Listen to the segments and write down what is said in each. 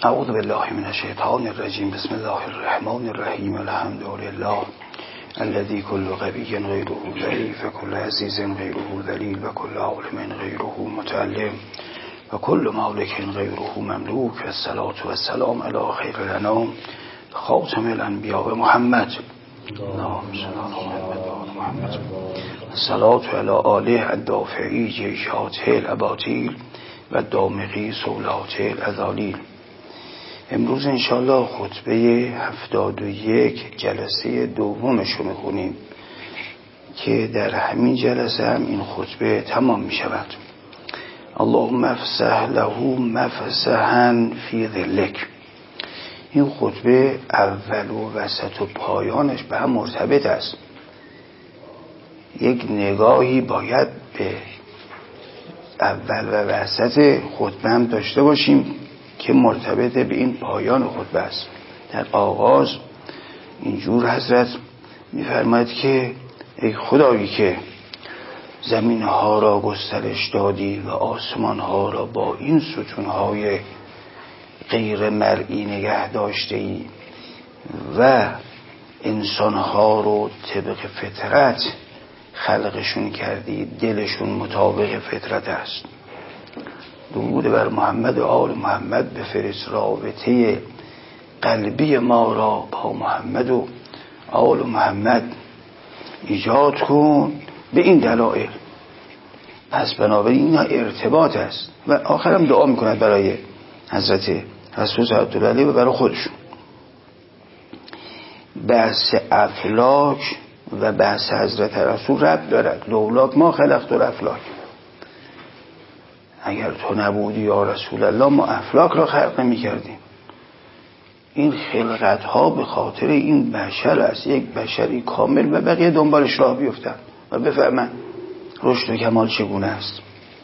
اعوذ بالله من الشیطان الرجیم. بسم الله الرحمن الرحیم. الحمد لله الذي كل غبي غيره ضعيف وكل عزيز غيره ذليل وكل عالم غيره متعلم وكل مالك غيره مملوك. والصلاة والسلام على خير الانام خاتم الانبیاء محمد. اللهم صل على محمد. الصلاة على آله الدافعی جیشات الاباطیل و دامغی سولات الازالیل. امروز انشاءالله خطبه 71 جلسه دومش رو میخونیم که در همین جلسه هم این خطبه تمام میشود. اللهم افسح له مفسحا فی ظلک. این خطبه اول و وسط و پایانش به هم مرتبط است. یک نگاهی باید به اول و وسط خطبه هم داشته باشیم که مرتبط به این پایان خطبه است. در آغاز اینجور حضرت می‌فرماید که ای خدایی که زمین‌ها را گسترش دادی و آسمان‌ها را با این ستون‌های غیر مرئی نگه داشته‌ای و انسان‌ها رو طبق فطرت خلقشون کردی، دلشون مطابق فطرت است. درود بر محمد و آل محمد بفرست، رابطه قلبی ما را با محمد و آل محمد ایجاد کن به این دلایل. پس بنابراین این ارتباط است. و آخرم دعا میکند برای حضرت رسول صلی الله علیه و برای خودشون. بحث افلاک و بحث حضرت رسول ربط دارد. لولاک ما خلقت الافلاک. اگر تو نبودی یا رسول الله ما افلاک را خلق نمی کردیم. این خلقت ها به خاطر این بشر است، یک بشری کامل، و بقیه دنبالش راه بیفتن و بفهمن رشد و کمال چگونه است.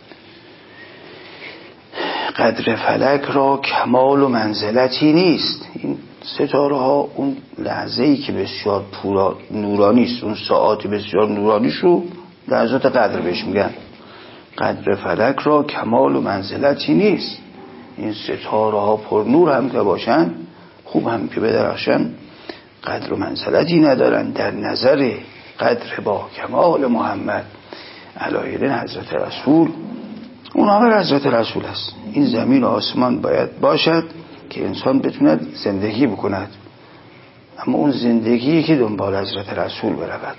قدر فلک را کمال و منزلتی نیست. این ستاره ها اون لحظه‌ای که بسیار نورانی است، اون ساعات بسیار نورانیش رو لحظات قدر بهش میگن. قدر فلک را کمال و منزلتی نیست. این ستاره ها پر نور هم که باشن، خوب هم که بدرخشن، قدر و منزلتی ندارن در نظر قدر با کمال محمد علیه حضرت رسول. اون همه حضرت رسول است. این زمین و آسمان باید باشد که انسان بتوند زندگی بکند، اما اون زندگی که دنبال حضرت رسول برود.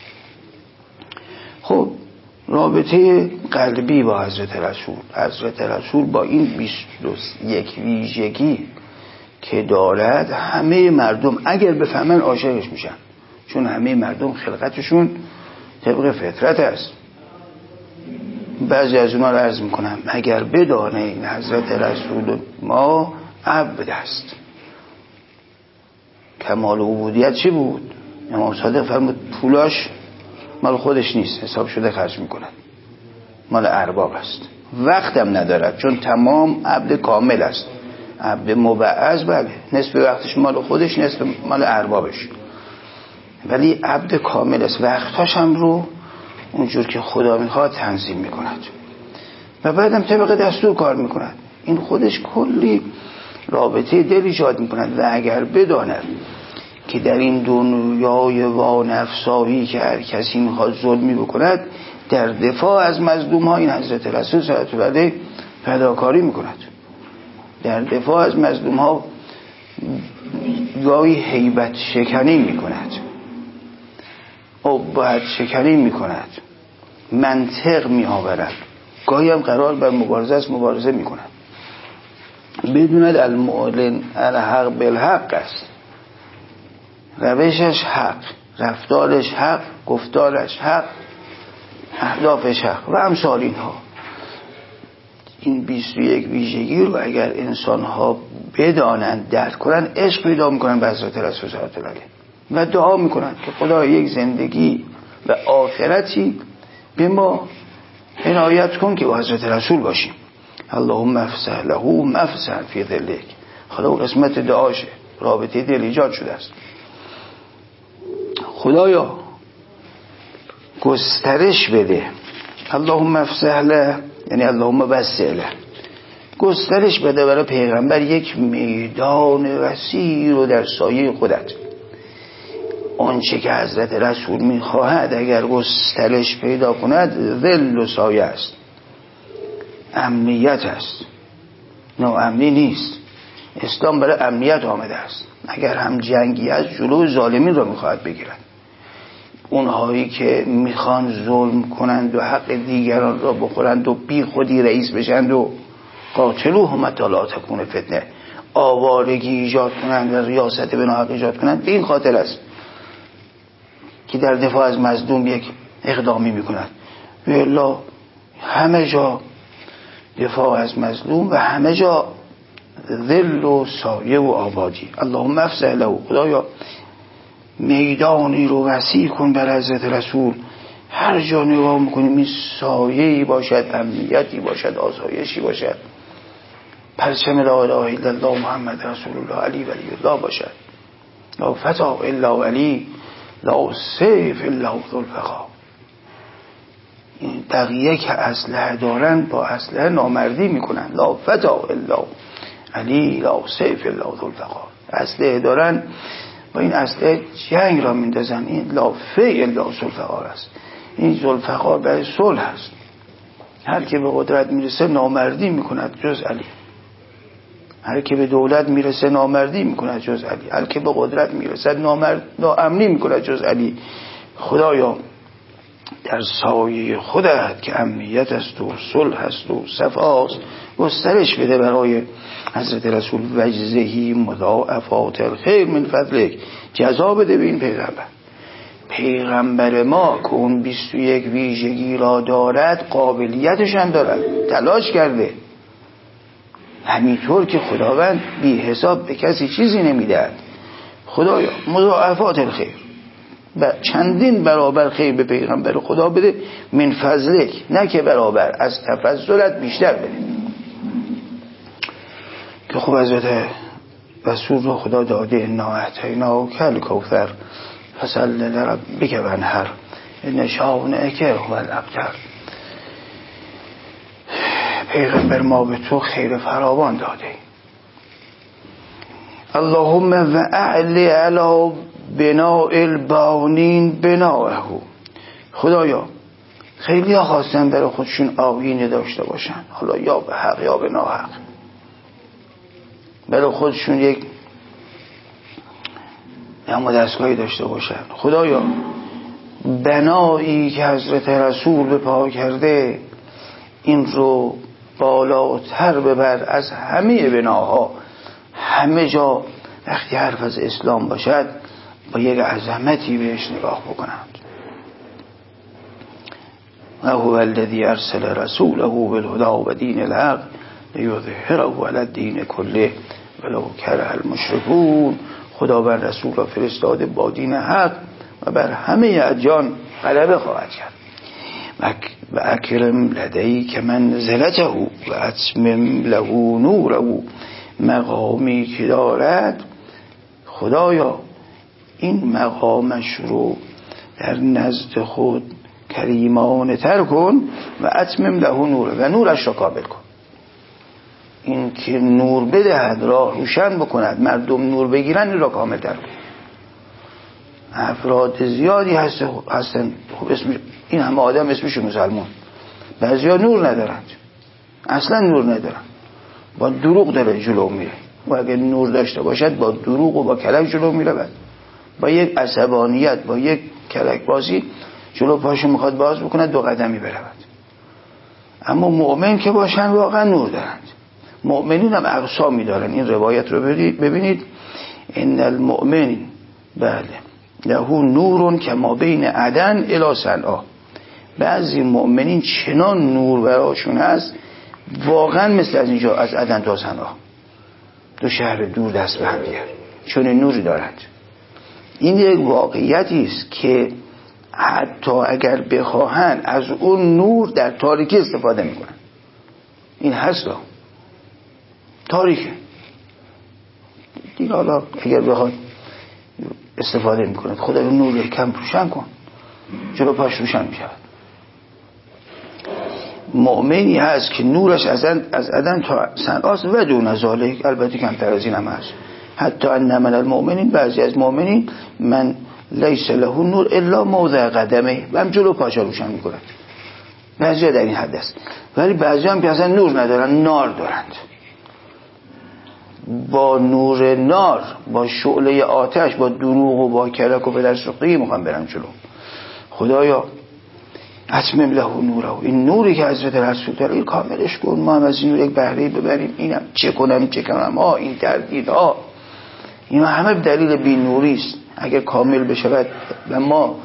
خب رابطه قلبی با حضرت رسول با این 21 ویژگی که دارد، همه مردم اگر بفهمن عاشقش میشن، چون همه مردم خلقتشون طبق فطرت است. بعضی از اونا رو عرض میکنم اگر بدانه این حضرت رسول ما عبد است. کمال عبودیت چی بود؟ امام صادق فرمود پولاش مال خودش نیست، حساب شده خرج میکنن، مال ارباب است. وقتم ندارد چون تمام عبد کامل است. عبد مبعض بله، نصف وقتش مال خودش، نصف مال اربابش، ولی عبد کامل است. وقتاش هم رو اونجور که خدا میخواد تنظیم میکند و بعدم طبق دستور کار میکند. این خودش کلی رابطه دل ایجاد میکند. و اگر بداند که در این دنیای وانفسایی که هر کسی میخواد ظلمی بکند، در دفاع از مظلوم ها این حضرت رسول صلی الله علیه فداکاری میکند. در دفاع از مظلوم ها گاهی هیبت شکنی میکند، ابهت شکنی میکند، منطق میآورد، گاهی هم قرار بر مبارزه است، مبارزه میکند. بدوند المعلن الحق بالحق است. روشش حق، رفتارش حق، گفتارش حق، اهدافش حق و امثال اینها. این 21 ویژگی رو اگر انسان ها بدانند، درک کنند، عشق پیدا میکنن به حضرت رسول صلی الله علیه و دعا میکنن که خدا یک زندگی و آخرتی به ما عنایت کن که با حضرت رسول باشیم. اللهم افسح له مفسحا فی ظلک. خدا و قسمت دعاشه، رابطه دل ایجاد شده است. خدایا گسترش بده. اللهم افسح له یعنی اللهم وسع له. گسترش بده برای پیغمبر یک میدان وسیع رو در سایه خودت. آنچه که حضرت رسول میخواهد اگر گسترش پیدا کند ظل و سایه است، امنیت است، ناامنی نیست. اسلام برای امنیت آمده است. اگر هم جنگی است جلو ظالمین را میخواهد بگیرد. اونهایی که میخوان ظلم کنند و حق دیگران را بخورند و بی خودی رئیس بشند و قاتلوهم حتی لا تکون فتنه، آوارگی ایجاد کنند و ریاست به ناحق ایجاد کنند، به این خاطر است که در دفاع از مظلوم یک اقدامی میکنند. و الا همه جا دفاع از مظلوم و همه جا ذل و سایه و آبادی. اللهم افسح له، خدایا میدانی رو وسیع کن بر حضرت رسول. هر جا نگاه میکنیم این سایه‌ای باشد، امنیتی باشد، آسایشی باشد، پرچم لا اله الا الله محمد رسول الله علی ولی الله باشد. لا فتح الا ولی، لا سیف الا ذو الفقار. این بقیه که اسلحه دارن با اسلحه نامردی میکنن. لا فتح الا علی، لا سیف الا ذو الفقار. اسلحه دارن، با این اسلحه جنگ را میندازن. این لا فی الا ذو الفقار است. این ذو الفقار برای صلح است. هر که به قدرت میرسه نامردی میکند جز علی. هر که به دولت میرسه نامردی میکند جز علی. هر که به قدرت میرسه ناامنی میکند جز علی. خدایا در سایه خودت که امنیت است و صلح است و صفاست گسترش بده برای حضرت رسول. وجزهی مضاعفات الخیر من فضلک، جزا بده به این پیغمبر ما که اون 21 ویژگی را دارد، قابلیتش هم دارد، تلاش کرده. همینطور که خداوند بی حساب به کسی چیزی نمیدهد. خدایا مضاعفات الخیر، چندین برابر خیر به پیغمبر خدا بده. من فضلک، نه که برابر، از تفضلت بیشتر بده. که خوب حضرت رسول رو خدا داده. انا اعطیناک الکوثر فصل لربک وانحر ان شانئک هو الابتر. پیغمبر ما به تو خیر فراوان داده. اللهم و اعلی علی بناء البانین بناءه. خدایا خیلی ها خواستن برای خودشون آیینه داشته باشن، حالا یا به حق یا به ناحق، برای خودشون یک دستگاهی داشته باشن. خدایا بنایی که حضرت رسول به پا کرده این رو بالاتر ببر از همه بناها. همه جا وقتی حرف از اسلام باشد با یک عظمتی بهش نگاه بکنند. و هو الذی ارسل رسوله بالهدی و دین الحق لیظهره علی الدین کله ولو کره المشرکون. خداوند رسول را فرستاده با دین حق و بر همه ادیان غلبه خواهد کرد. و اکرم لدیک منزلته و اتمم له نوره. مقامی که دارد خدایا این مقامش رو در نزد خود کریمانه تر کن. و اتمم له نوره، و نورش را کامل کن. این که نور بدهد، راه روشن بکند، مردم نور بگیرن، این را کامل تر کن. افراد زیادی هستن خب این همه آدم اسمش مسلمان، بعضیا نور ندارند، اصلا نور ندارن، با دروغ داره جلو میره. و اگر نور داشته باشد با دروغ و با کلک جلو میره، با یک عصبانیت، با یک کلک بازی جلو پاشو میخواد باز بکنه، 2 قدمی برود. اما مؤمن که باشن واقعا نور دارند. مؤمنین هم اقسامی دارن. این روایت رو ببینید. ان المؤمن بله له نور کما بین عدن الی صنعا. بعضی مؤمنین چنان نور براشون هست واقعا مثل از اینجا از عدن تا صنعا، 2 شهر دور دست به هم دیگر، چون نوری دارند. این یک واقعیتی است که حتی اگر بخواهن از اون نور در تاریکی استفاده میکنن. این هست تاریکه دیگه، حالا اگر بخواد استفاده میکنه خدا اون نور کم روشن کن، جلو پاش روشن میشود. مؤمنی هست که نورش از عدن تا صنعاست و دون ذالک، البته کمتر از این هم هست. حتی ان من المؤمنین، بعضی از مؤمنین من لیس له نور الا موضع قدمه، و هم جلو پاشا روشن میکنند. بعضی در این حد است. ولی بعضی هم که اصلا نور ندارن، نار دارند. با نور نار، با شعله آتش، با دروغ و با کلک و پدر سوختگی میخوام برن جلو. خدایا اتمم له نوره، این نوری که حضرت رسول داره این کاملش کن، ما هم از این نور یک بهره ببریم. اینم چه کنم این تردید ها، اینا همه دلیل بی‌نوری است. اگر کامل بشود و ما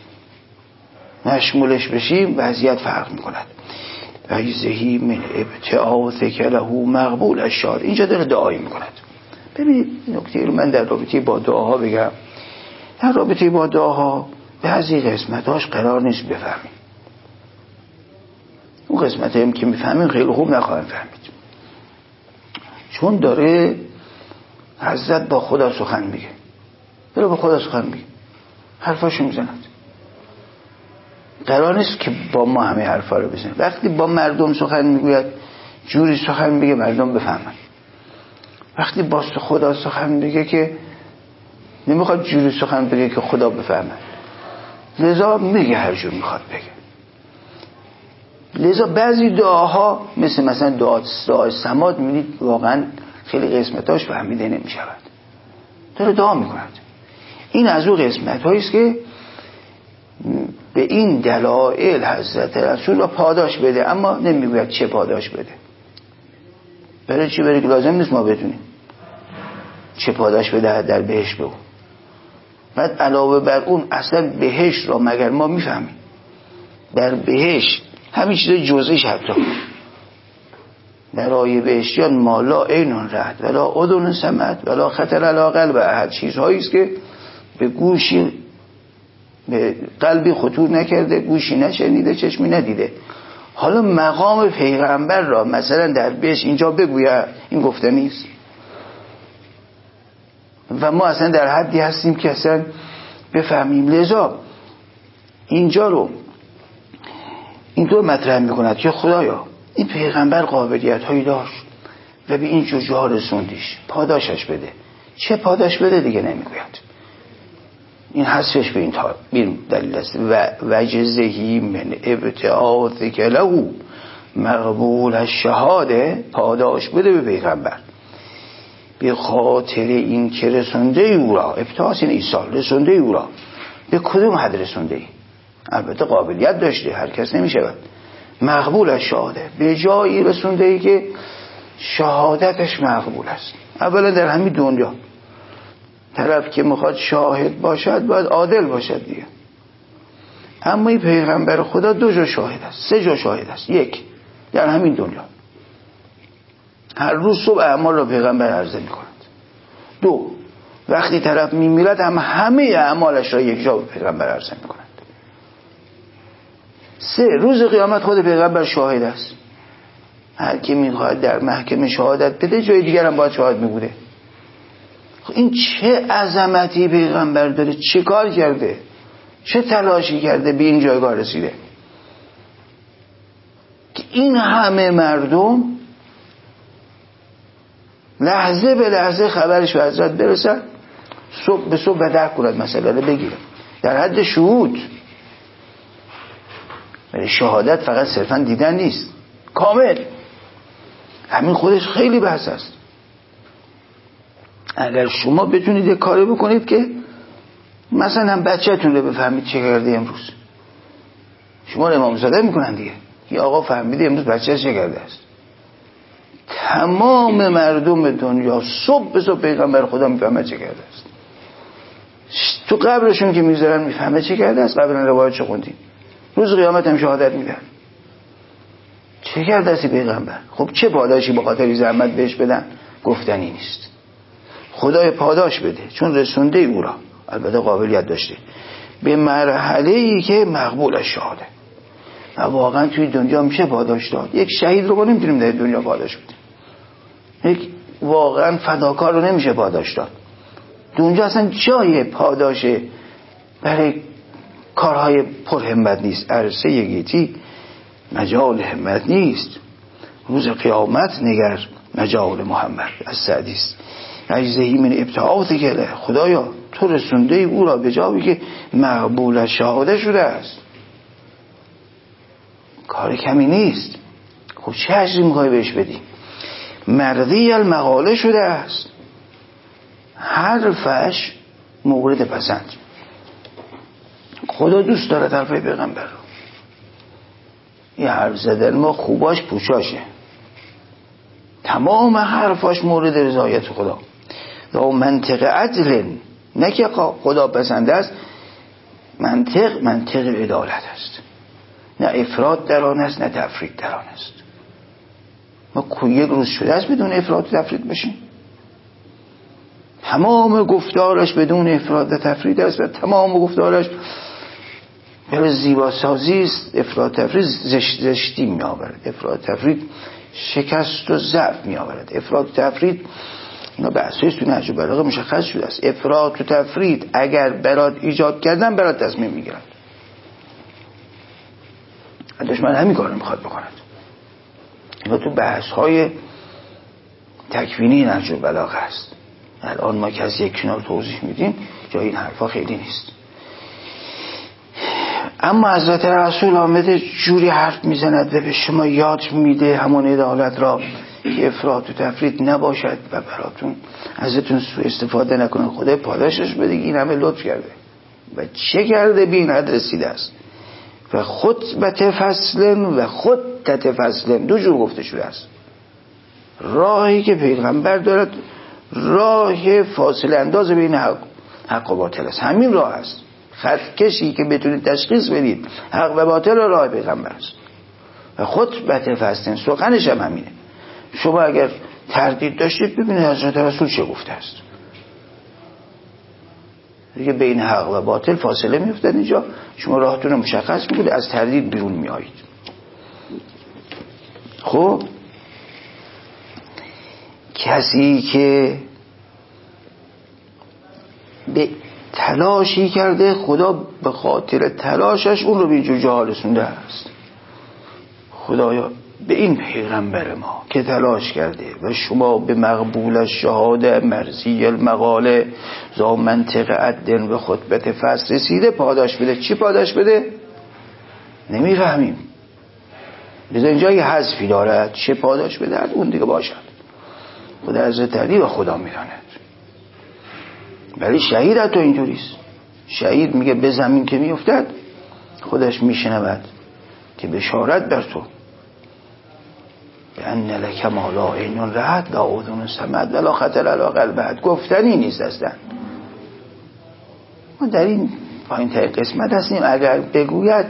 مشمولش بشیم وضعیت فرق میکند. ویزهی من ابتعاثک له مقبول الشهاده، اینجا داره دعایی میکند. ببینید نکته رو من در رابطه با دعاها بگم. در رابطه با دعاها بعضی قسمتاش قرار نیست بفهمیم. اون قسمت هم که میفهمیم خیلی خوب نخواهیم فهمید، چون داره حضرت با خدا سخن میگه، داره با خدا سخن میگه، حرفاشو میزند. قرار نیست که با ما همه حرفا رو بزنه. وقتی با مردم سخن میگوید جوری سخن میگه مردم بفهمن. وقتی با خدا سخن میگه که نمیخواد جوری سخن بگه که خدا بفهمه، لذا میگه هر جور میخواد بگه. لذا بعضی دعاها مثلا دعای سماد میبینید واقعا خیلی قسمتاش فهمیده نمیشود، داره دعا میکند. این از اون قسمت هاییست که به این دلائل حضرت رسول را پاداش بده، اما نمیگوید چه پاداش بده. برای چی؟ برای که لازم نیست ما بدونیم چه پاداش بده در بهشت بگو. بعد علاوه بر اون اصلا بهشت را مگر ما میفهمیم؟ در بهشت همین چیز جزئیش حتی برای بهشتیان ما لا عین رأت ولا اذن سمعت ولا خطر علی قلب احد، چیزهاییست که به گوشی به قلبی خطور نکرده، گوشی نشنیده، چشمی ندیده. حالا مقام پیغمبر را مثلا در بهشت اینجا بگوید، این گفته نیست. و ما اصلا در حدی هستیم که اصلا بفهمیم. لذا اینجا رو اینطور مطرح میکند که خدایا این پیغمبر قابلیت هایی داشت و به این جاها رسوندیش، پاداشش بده. چه پاداش بده دیگه نمیگوید. این حذفش به این دلیل است. و وجزهی من ابتعاثک له مقبول الشهاده، پاداش بده به پیغمبر به خاطر این که رسونده او را، ابتعاث این ایصال، رسونده او را به کدوم حد رسونده ای؟ البته قابلیت داشته، هر کس نمیشود. مقبول الشهاده، به جایی رسونده ای که شهادتش مقبول است. اولا در همین دنیا طرف که میخواد شاهد باشد باید عادل باشد دیگه. اما این پیغمبر خدا 2 جا شاهد است، 3 جا شاهد است. 1 در همین دنیا، هر روز صبح اعمال را پیغمبر عرضه میکند. 2 وقتی طرف میمیرد همه اعمالش را یک جا به پیغمبر عرضه میکند. 3 روز قیامت خود پیغمبر شاهد است. هر کی میخواد در محکمه شهادت بده جای دیگر هم باید شاهد میبوده. این چه عظمتی پیغمبر داره، چه کار کرده، چه تلاشی کرده به این جایگاه رسیده که این همه مردم لحظه به لحظه خبرش به حضرت برسد، صبح به صبح بدرک کند مسئله رو بگیره در حد شهود. ولی شهادت فقط صرفا دیدن نیست، کامل. همین خودش خیلی بحث است. اگر شما بتونید یک کاری بکنید که مثلا بچه‌تون رو بفهمید چه کرده امروز، شما رو امامزاده میکنن دیگه، یه آقا فهمیده امروز بچه‌ش چه کرده است. تمام مردم دنیا صبح به صبح پیغمبر خدا میفهمه چه کرده است. تو قبرشون که میذارن میفهمه چه کرده است. قبلا روایت چه خوندیم، روز قیامت هم شهادت میدن چه کرده است پیغمبر. خب چه پاداشی به خاطر زحمت بهش بدن؟ گفتنی نیست. خدای پاداش بده چون رسونده او را، البته قابلیت داشته، به مرحله‌ای که مقبول شهاده. و واقعا توی دنیا میشه پاداش داد. یک شهید رو نمیتونیم در دنیا پاداش بدیم، یک واقعا فداکار رو نمیشه پاداش داد. دنیا اصلا جای پاداشه برای کارهای پرهمت نیست. عرصه گیتی مجال همت نیست. روز قیامت نگر مجال محمد. از سعدی است. عجزهی من ابتعاث گله، خدایا تو رسونده او را به جایی که مقبول شهاده شده است. کار کمی نیست. خب چه اجری میخوای بهش بدی؟ مرضی المقاله شده است، حرفش مورد پسند. خدا دوست داره حرفای پیغمبر رو. این حرف زدن ما خوباش پوچاشه، تمام حرفاش مورد رضایت خدا. و منطق عدل، نه که خدا پسند است، منطق عدالت است. نه افراط در آن است، نه تفرید در آن است. ما یک روز شده است بدون افراط و تفرید باشیم؟ تمام گفتارش بدون افراط و تفرید است و تمام گفتارش برای زیباسازی است. افراط و تفرید زشتی می آورد، افراط و تفرید شکست و ضعف می آورد. افراط و تفرید اینا بحثش تو نهج البلاغه مشخص شده است. افراط و تفرید اگر برات ایجاد کردن، برات تصمیم میگیرند. دشمن همین کارو میخواد بکند. اینا تو بحث های تکوینی نهج البلاغه است. الان ما که از یک کنار توضیح میدیم، جای این حرفا خیلی نیست. اما حضرت رسول آمده جوری حرف میزند و به شما یاد میده همون عدالت را که افراط و تفرید نباشد و براتون ازتون سوء استفاده نکنه. خدا پاداشش بده، این همه لطف کرده و چه کرده به این حد رسیده است. و خطبت فصل و خطت فصل دو جور گفته شده است. راهی که پیغمبر دارد راه فاصله انداز بین حق و باطل است. همین راه است. خط کشی که بتونید تشخیص بدید حق و باطل راه پیغمبر است. و خطبت فصل سخنش هم همینه. شما اگر تردید داشتید ببینید حضرت رسول چه گفته است. دیگه بین حق و باطل فاصله میافتد. اینجا شما راهتون رو مشخص میکنید، از تردید بیرون میایید. خب کسی که به تلاشی کرده، خدا به خاطر تلاشش اون رو به اینجور جا رسونده است. خدایا به این پیغمبر ما که تلاش کرده و شما به مقبول شهاده مرضی المقاله ذا منطق عدل و خطبت فصل رسیده، پاداش بده. چی پاداش بده؟ نمیفهمیم. بذار اینجا یه حذفی دارد، چه پاداش بده اون دیگه باشد، خدا حضرت علی و خدا میداند. ولی شهید حتی اینطوریست. شهید میگه به زمین که میافتد خودش میشنود که بشارت بر تو ان لک ما لا عین رأت لا اذن سمعت ولا خطر علی قلبت. گفتنی نیست اصلا. ما در این پایین تای قسمت هستیم. اگر بگوید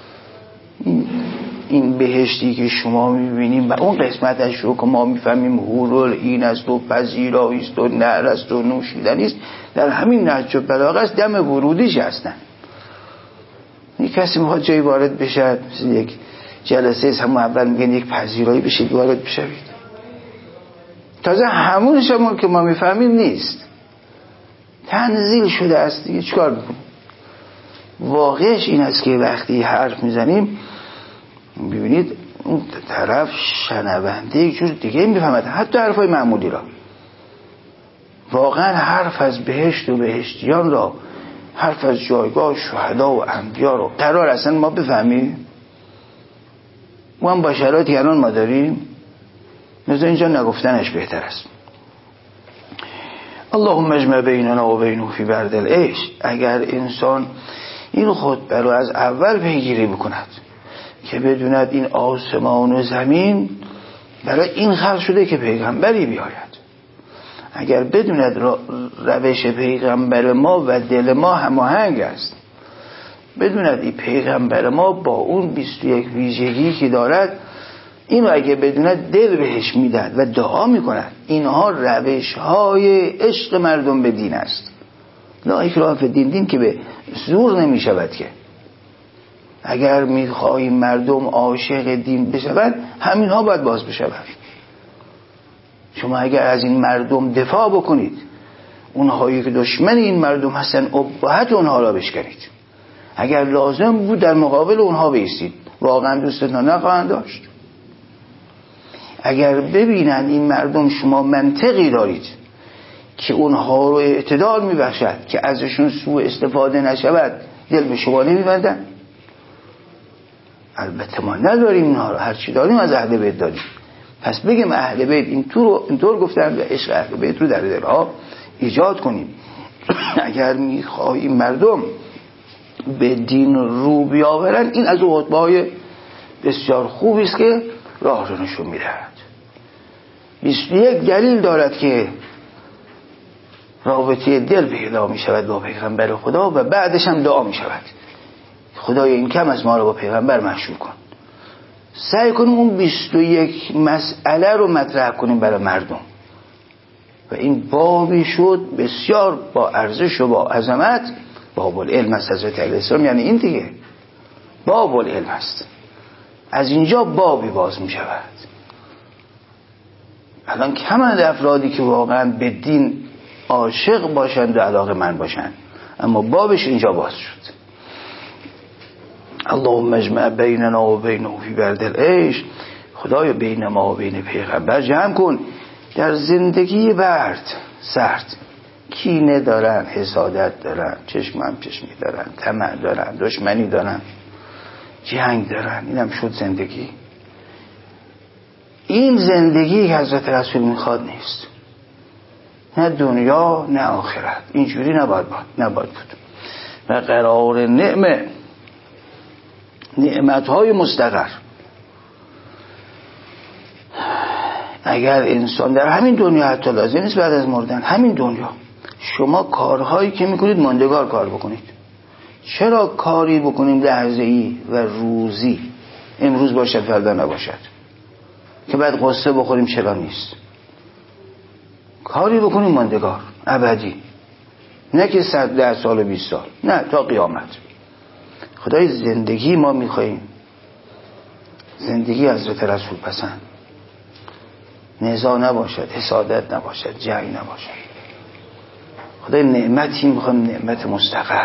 این بهشتی که شما میبینیم و اون قسمتش رو که ما میفهمیم حورل این است و پذیرایی است و نهر است و نوشیدنی است، در همین نهج البلاغه است. دم ورودیش هستن. یک کسی میخواد جایی وارد بشه، مثل یک جلسه است، همون اول میگن یک پذیرایی بشید وارد بشوید. تازه همونش هم که ما میفهمیم نیست، تنزیل شده است دیگه. چیکار میکنیم؟ واقعش این است که وقتی حرف میزنیم ببینید اون طرف شنونده یک جور دیگه میفهمد، حتی حرفای معمولی را. واقعا حرف از بهشت و بهشتیان را، حرف از جایگاه شهدا و انبیا رو قرار اصلا ما بفهمیم؟ ما هم با شرایطی الان ما داریم، مثلا اینجا نگفتنش بهتر است. اللهم اجمع بیننا و بینه فی برد العیش. اگر انسان این خطبه رو از اول پیگیری بکند که بدوند این آسمان و زمین برای این خلق شده که پیغمبری بیاید، اگر بدوند روش پیغمبر ما و دل ما هماهنگ است، بدوند این پیغمبر ما با اون 21 ویژگی که دارد، اینو اگه بدوند دل بهش میدهد و دعا میکند. اینها روش های عشق مردم به دین است. لا اکراه فی الدین، دین که به زور نمیشود که. اگر میخواهیم مردم عاشق دین بشوند، همینها باید باز بشوند. شما اگر از این مردم دفاع بکنید، اونهایی که دشمن این مردم هستن ابهت اونها را بشکنید. اگر لازم بود در مقابل اونها بایستید، واقعا دوستتان نخواهند داشت. اگر ببینن این مردم شما منطقی دارید که اونها رو اعتدال میبخشد که ازشون سوء استفاده نشود، دل به شما نمیبندن. البته ما نداریم اینها رو، هرچی داریم از اهل بیت داریم. پس بگیم اهل بیت اینطور گفتن و عشق اهل بیت رو در دلها ایجاد کنیم. اگر میخواهیم مردم به دین رو بیاورن، این از خطبه‌های بسیار خوبی است که راه رو نشون میدهد. 21 دلیل دارد که رابطه دل پیدا می شود با پیغمبر خدا و بعدش هم دعا می شود خدای این کم از ما رو با پیغمبر مشهور کن. سعی کنیم اون 21 مسئله رو مطرح کنیم برای مردم و این بابی شد بسیار با ارزش و با عظمت. باب العلم است حضرت علیه السلام، یعنی این دیگه باب العلم است. از اینجا بابی باز می شود. الان کمند افرادی که واقعا به دین عاشق باشند و علاقه من باشند، اما بابش اینجا باز شد. اللهم اجمع بیننا و بینه فی برد العیش. خدایا بین ما و بین پیغمبر جمع کن در زندگی برد سرد. کینه دارن، حسادت دارن، چشمی دارن، طمع دارن، دشمنی دارن، جنگ دارن. اینم شد زندگی. این زندگی که حضرت رسول میخواد نیست، نه دنیا نه آخرت. اینجوری نباید بود. و قرار نعمتهای مستقر. اگر انسان در همین دنیا، حتی لازم نیست بعد از مردن، همین دنیا شما کارهایی که میکنید ماندگار کار بکنید. چرا کاری بکنیم لحظه‌ای و روزی، امروز باشد فردا نباشد، که بعد قصه بخوریم چرا نیست؟ کاری بکنیم ماندگار ابدی، نه که 110 سال و 20 سال، نه تا قیامت. خدای زندگی ما میخواییم، زندگی حضرت رسول پسند، نزاع نباشد، حسادت نباشد، جنگ نباشد. خدای نعمتی میخوایم، نعمت مستقر.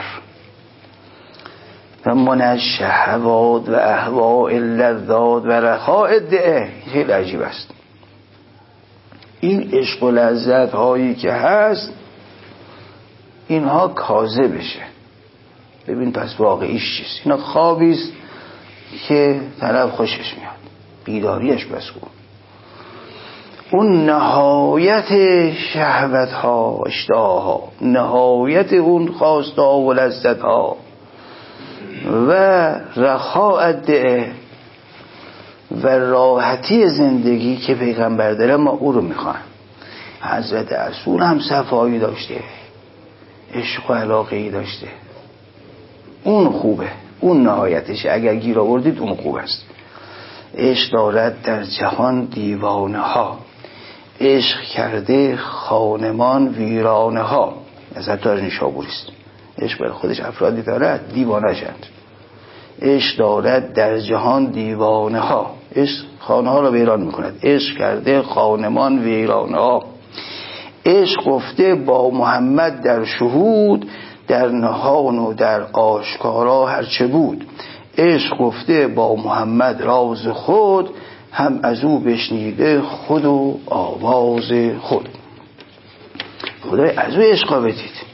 و من از شهوات و اهواء اللذات و رخاء الدعه. خیلی عجیب است این عشق و لذت هایی که هست، اینها کاذب بشه. ببین پس واقعیش چیست؟ اینا خوابیست که طرف خوشش میاد، بیداریش بس کن. اون نهایت شهوت ها، اشتها ها، نهایت اون خواسته ها و لذت ها و رخاء الدعه و راحتی زندگی که پیغمبر داره، ما او رو میخوایم. حضرت رسول هم صفایی داشته، عشق و علاقه‌ای داشته. اون خوبه، اون نهایتشه. اگر گیر آوردید اون خوب است. عشق دارد در جهان دیوانه ها، عشق کرده خانمان ویرانه ها. از عطار نیشابوری است. عشق بر خودش افرادی دارد دیوانه شند. عشق دارد در جهان دیوانه ها، عشق خانه ها را ویران میکند. عشق کرده خانمان ویرانه ها. عشق گفته با محمد در شهود، در نهان و در آشکارا هرچه بود. عشق گفته با محمد راز خود، هم از او بشنیده خود و آواز خود. خدای از او عشقا بدید.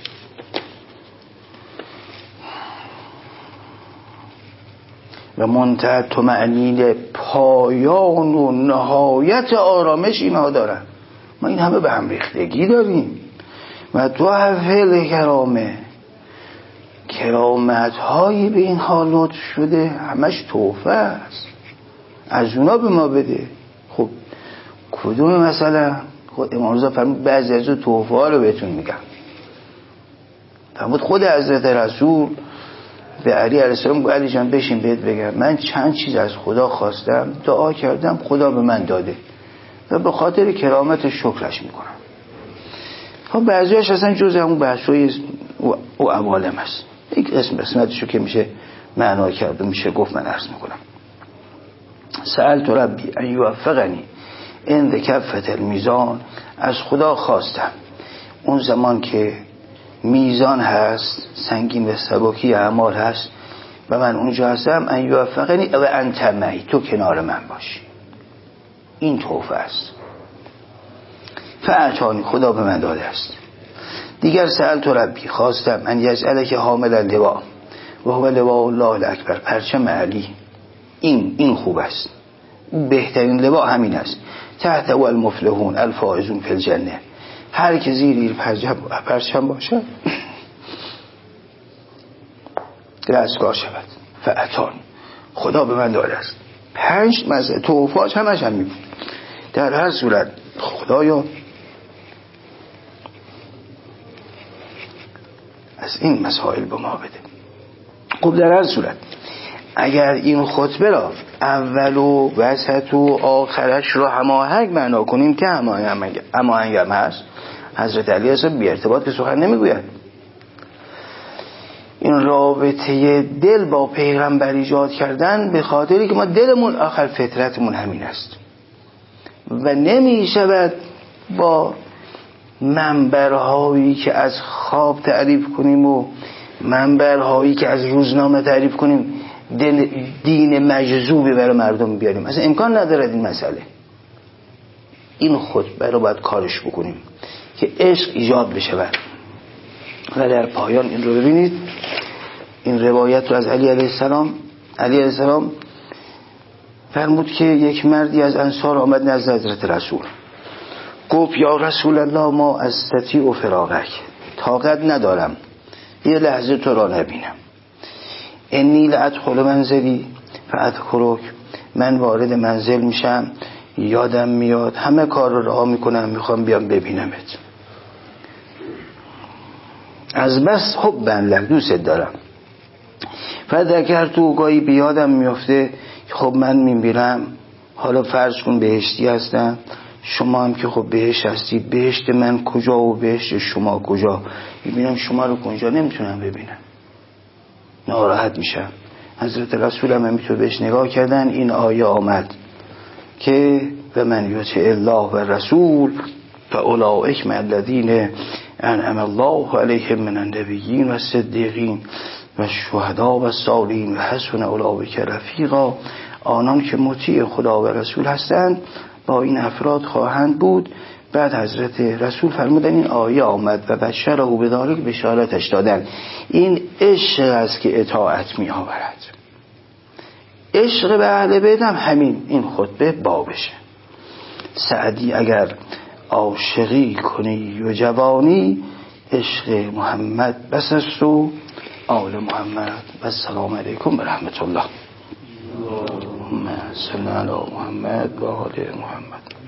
و منتهی طمأنینه، پایان و نهایت آرامش اینها دارن. ما این همه به هم ریختگی داریم. و تو حفل کرامت هایی به این حالات شده، همش توفه است. از اونا به ما بده. خب کدوم مثلا؟ خود امام رضا فرمود بعضی از اون توفه ها رو بهتون میگم. فرمود خود حضرت رسول به علی علیه السلام گفت علی جان بشین بهت بگم، من چند چیز از خدا خواستم، دعا کردم، خدا به من داده و به خاطر کرامت شکرش میکنم. خب بعضیاش اصلا جز اون بحثوی او عوالم است. یک قسمتشو که میشه معنا کرد و میشه گفت من عرض میکنم. سألت ربی ان یوفقنی عند کفة المیزان. از خدا خواستم اون زمان که میزان هست، سنگین و سبکی اعمال هست، و من اونجا هستم، ان یوفقنی و انت معی، تو کنار من باشی. این توفه است. فاعطانی، خدا به من داده است. دیگر سألت ربی، خواستم ان یجعلک حامل اللواء و هو لواء الله الاکبر، پرچم علی. این خوب است، بهترین لواء همین است. تحت و المفلحون الفائزون فی الجنه، هر که زیر این پرچم باشه رستگار شود. فاعطانی، خدا به من داده است. 5 مسئله توفاش همش هم میبود. در هر صورت خدایا از این مسائل به ما بده. خب در هر صورت اگر این خطبه را اول و وسط و آخرش را هماهنگ معنا کنیم که هماهنگ هم هست، حضرت علی اصلا بی ارتباط که سخن نمیگوید. این رابطه دل با پیغمبر ایجاد کردن به خاطری که ما دلمون آخر فطرتمون همین است و نمی شود با منبرهایی که از خواب تعریف کنیم و منبرهایی که از روزنامه تعریف کنیم دین مجذوبی برای مردم بیاریم. اصلا امکان ندارد این مسئله. این خطبه رو باید کارش بکنیم که عشق ایجاد بشه. و در پایان این رو ببینید، این روایت رو از علی علیه السلام فرمود که یک مردی از انصار آمد نزد حضرت رسول، گفت یا رسول الله ما استطیع فراقک، طاقت ندارم یه لحظه تو را نبینم. انی لادخل منزلی فاذکرک، من وارد منزل میشم یادم میاد، همه کار رو رها میکنم میخوام بیام ببینمت. از بس حبن لک، دوست دارم. فذکرت تو، گاهی بیادم میفته خب من میبینم، حالا فرض کن بهشتی هستم، شما هم که خب بهشت هستید، بهشت من کجا و بهشت شما کجا؟ میبینم شما رو کجا نمیتونم ببینم، ناراحت میشم. حضرت رسول هم میتونه بهش نگاه کردن. این آیه آمد که و من یطع الله و رسول فاولئک مع الذین انعم الله علیهم من النبیین و الصدیقین و الشهداء و الصالحین و حسن اولئک رفیقا، آنان که مطیع خدا و رسول هستند با این افراد خواهند بود. بعد حضرت رسول فرمودن این آیه آمد و بشره و بذالک، بشارتش دادن. این عشق است که اطاعت می آورد. عشق به اهل بیت هم همین این خطبه بابشه. سعدی اگر عاشقی کنی و جوانی، عشق محمد بس است و آل محمد. و السلام علیکم و رحمت الله. اللهم صل علی محمد و آل محمد.